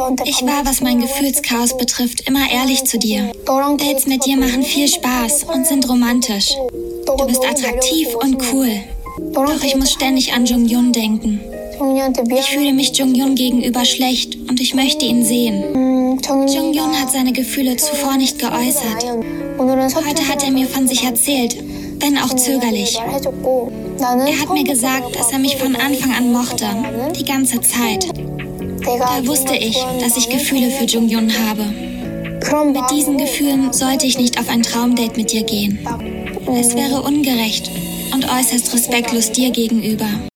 Ich war, was mein Gefühlschaos betrifft, immer ehrlich zu dir. Dates mit dir machen viel Spaß und sind romantisch. Du bist attraktiv und cool. Doch ich muss ständig an Jung-Yun denken. Ich fühle mich Jung-Yun gegenüber schlecht und ich möchte ihn sehen. Jung-Yun hat seine Gefühle zuvor nicht geäußert. Heute hat er mir von sich erzählt, wenn auch zögerlich. Er hat mir gesagt, dass er mich von Anfang an mochte, die ganze Zeit. Da wusste ich, dass ich Gefühle für Jung-Yun habe. Mit diesen Gefühlen sollte ich nicht auf ein Traumdate mit dir gehen. Es wäre ungerecht und äußerst respektlos dir gegenüber.